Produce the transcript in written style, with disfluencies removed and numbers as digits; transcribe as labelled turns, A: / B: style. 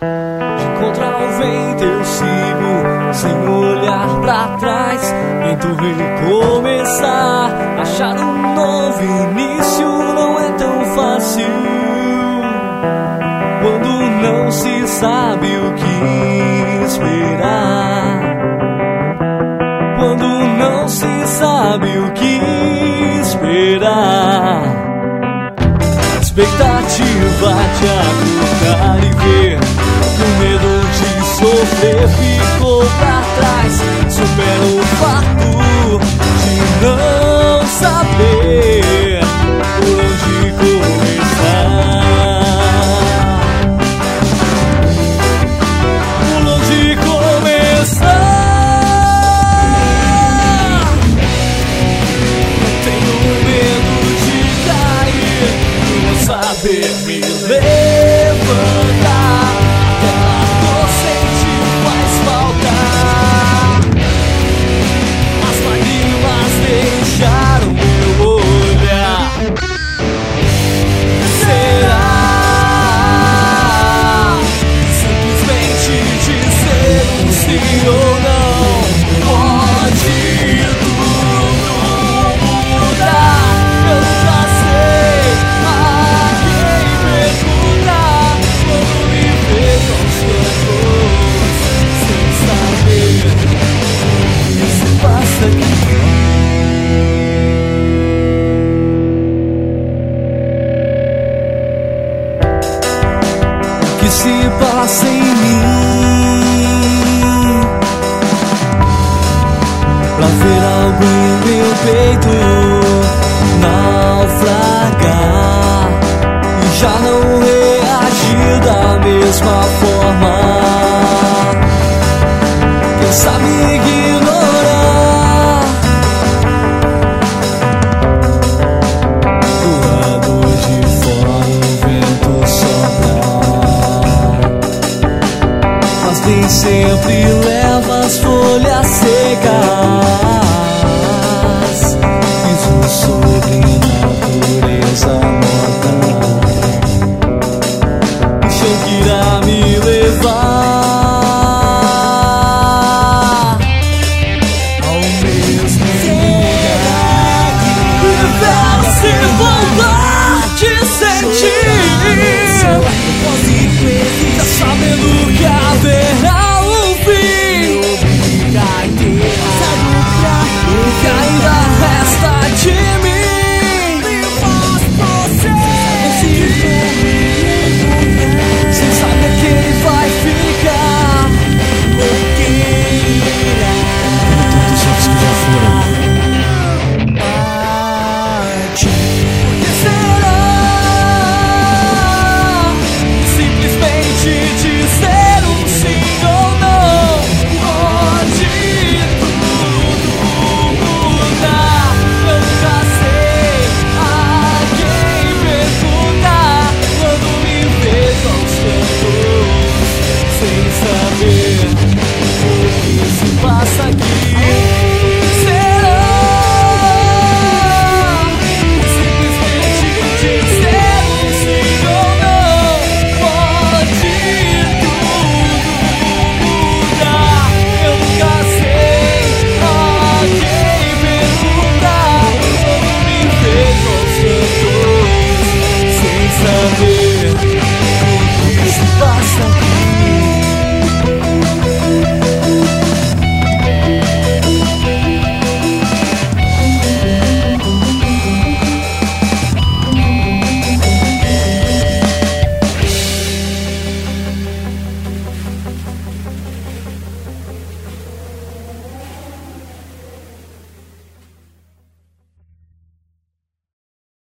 A: De encontrar o vento eu sigo, sem olhar pra trás. Tento recomeçar, achar um novo início não é tão fácil. Quando não se sabe o que esperar, quando não se sabe o que esperar, expectativa de acordar e ver que o medo de sofrer ficou pra trás. Supera o fato de não saber por onde começar. Por onde começar? Tenho medo de cair, de não saber me levantar. Aquela dor sentir faz falta. As lágrimas deixaram meu olhar. Será simplesmente dizer um sim ou não pode tudo mudar? Eu nunca sei a quem perguntar quando me vejo aos cantos, sem saber o que se passa aqui. O que se passa em mim? Pra ver algo em meu peito naufragar e já não reagir da mesma forma. Quem sabe ignorar do lado de fora o vento sopra, mas nem sempre leva as flores.